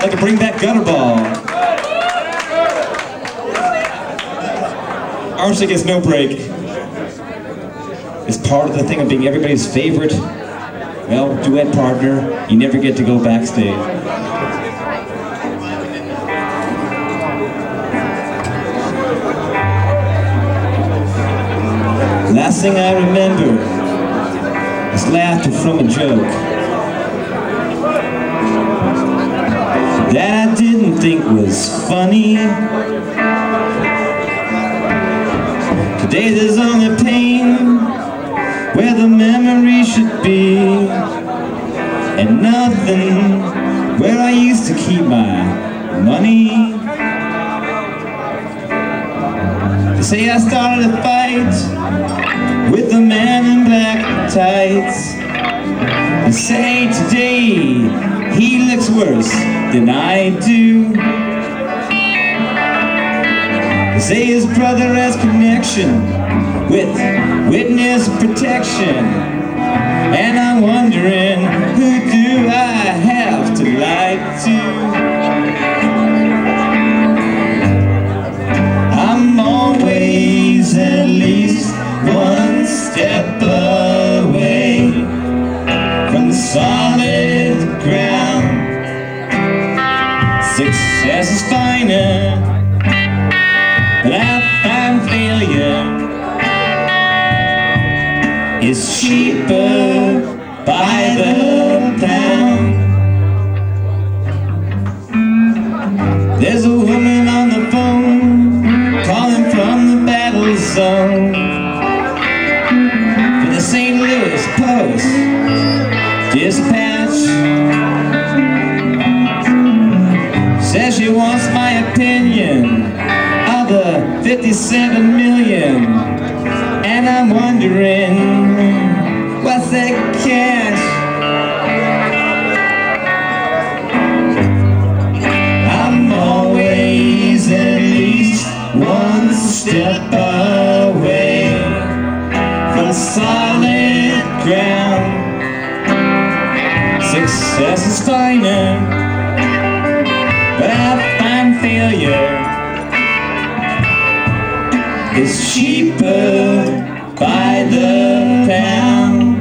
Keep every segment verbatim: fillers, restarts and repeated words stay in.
I'd like to bring back Gutterball. Armstrong gets no break. It's part of the thing of being everybody's favorite, well, duet partner. You never get to go backstage. Last thing I remember is laughter from a joke that I didn't think was funny. Today there's only pain where the memory should be, and nothing where I used to keep my money. They say I started a fight with the man in black tights. They say today he looks worse than I do. They say his brother has connection with witness protection, and I'm wondering, who do I have to lie to? I'm always at least one step away from the solid ground. Success is finer, but I find failure is cheaper by the pound. There's a woman on the phone calling from the battle zone for the Saint Louis Post Dispatch. Says she wants my opinion of the fifty-seven million, and I'm wondering, what's that cash? I'm always at least one step away from solid ground. Success is finer, but I find failure is cheaper by the pound.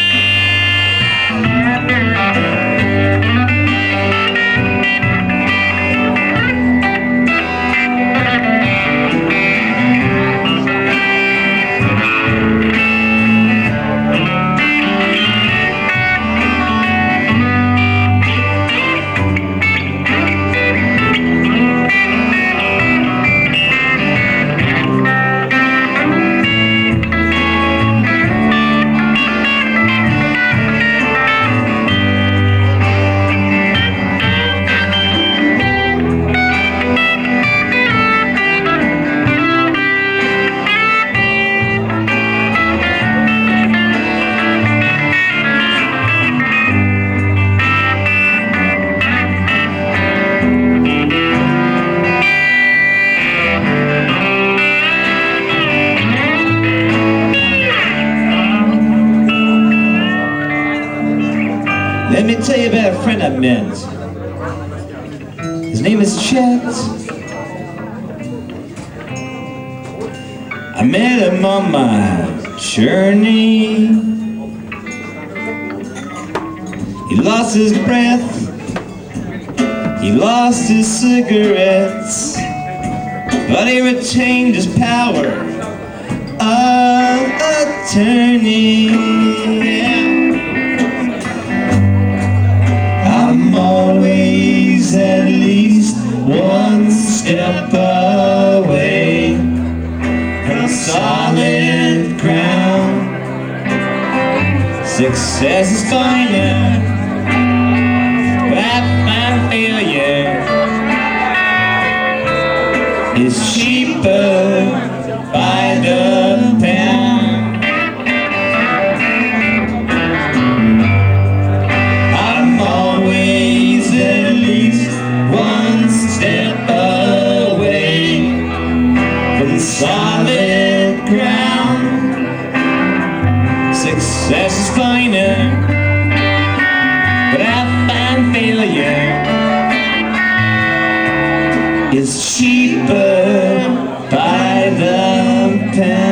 Let me tell you about a friend I met. His name is Chet. I met him on my journey. He lost his breath, he lost his cigarettes, but he retained his power of attorney. I'm always at least one step away from solid ground. Success is finer, but I find failure is cheaper by the pound. I'm always at least one step away from solid ground. Success is finer, but I find failure is cheaper by the pound.